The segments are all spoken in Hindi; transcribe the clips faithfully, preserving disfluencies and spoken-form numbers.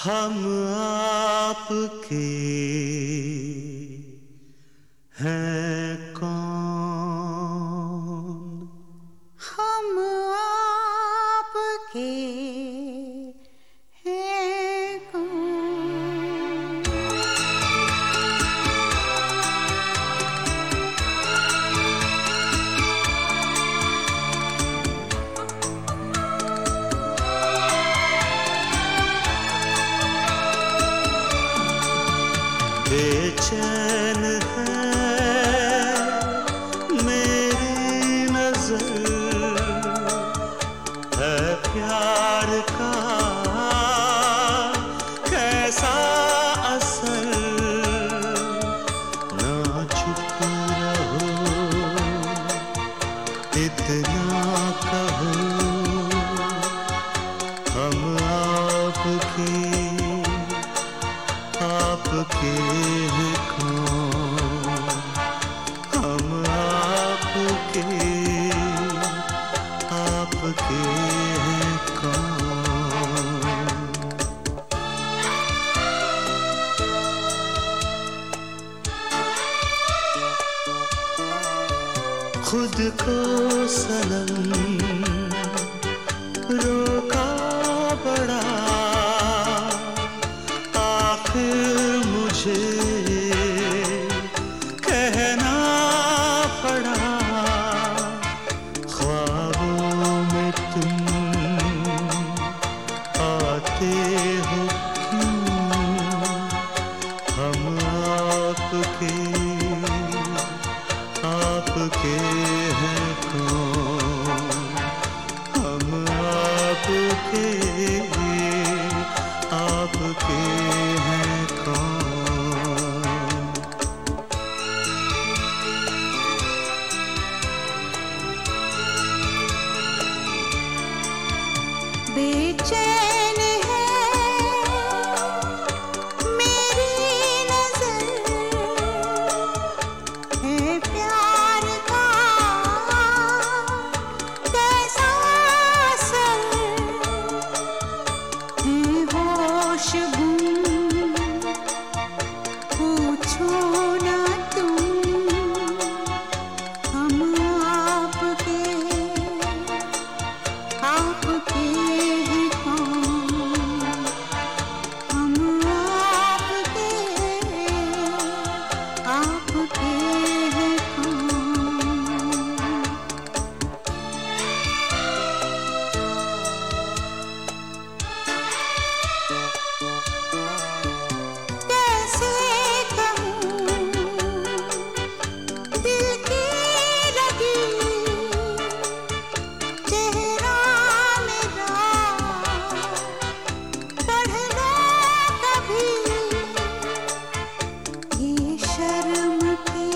हम आपके हैं कौन, हम आपके हैं कौन। बेचैन है मेरी नजर, है प्यार का कैसा असर। ना चुप रहो, इतना कहो, हम आपके आपके हैं कौन, हम आपके आपके हैं कौन। खुद को सनम रोका बड़ा, मुझे कहना पड़ा। ख्वाबों में तुम आते हो क्यों, हम आपके आपके हैं कौन, हम आपके आपके हैं कौन। बेचैन है मेरी नजर, है प्यार का कैसा असर। है होश गुम, पूछो ना तुम, हम आपके आपके हैं कौन, हम आपके आपके हैं कौन। कैसे कहूँ दिल की लगी चेहरा मेरा, पढ़ लो कभी ये शर्म की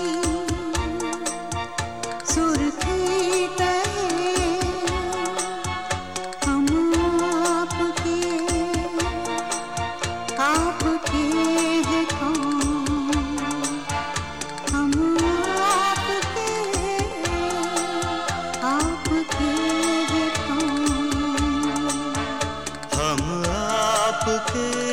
सुर्खी कहे। हम आपके आपके हैं कौन, हम आपके आपके हैं कौन। हम आपके